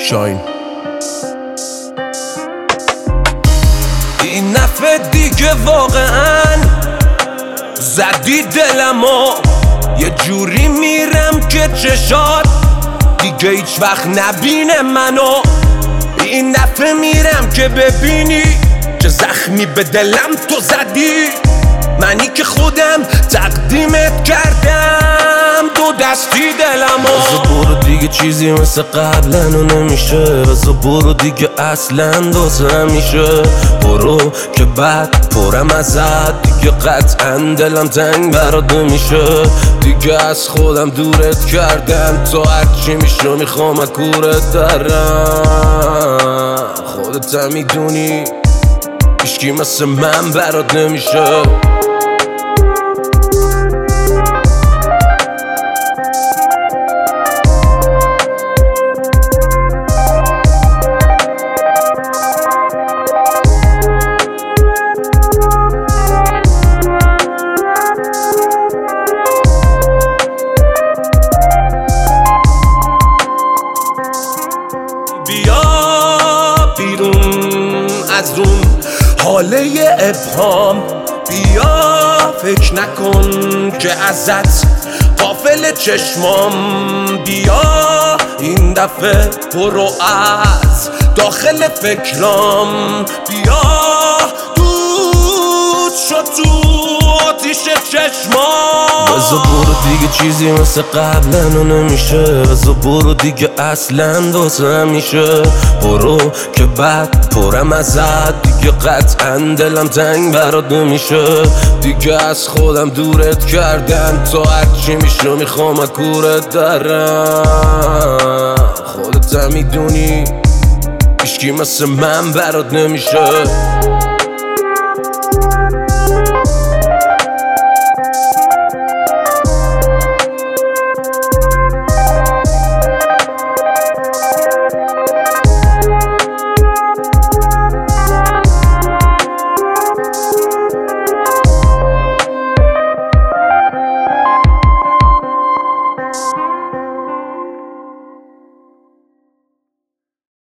شاین. این نفع دیگه واقعا زدی دلمو، یه جوری میرم که چشات دیگه هیچ وقت نبینه منو. این دفعه میرم که ببینی چه زخمی به دلم تو زدی، منی که خودم تقدیمت کردم دو دستی دلمو. بزا برو دیگه چیزی مثل قبلنو نمیشه، بزا برو دیگه اصلا دوست نمیشه. برو که بعد پرم ازت دیگه قطعا دلم تنگ برات نمیشه. دیگه از خودم دورت کردم، تو هرچی میشه میخوام کورت درم. خودت هم میدونی هیچکی مثل من برات نمیشه. بیا بیرون از اون حاله ابهام، بیا فکر نکن که ازت غافل چشمام. بیا این دفعه برو از داخل فکرام، بیا دود شد تو آتیش چشمام. بزا برو دیگه چیزی مثل قبلنو نمیشه، بزا برو دیگه اصلا دوست نمیشه. برو که بعد پرم ازت دیگه قطعا دلم تنگ برات نمیشه. دیگه از خودم دورت کردم، تو هرچی میشه میخوام کورت درم. خودت هم میدونی هیچکی مثل من برات نمیشه.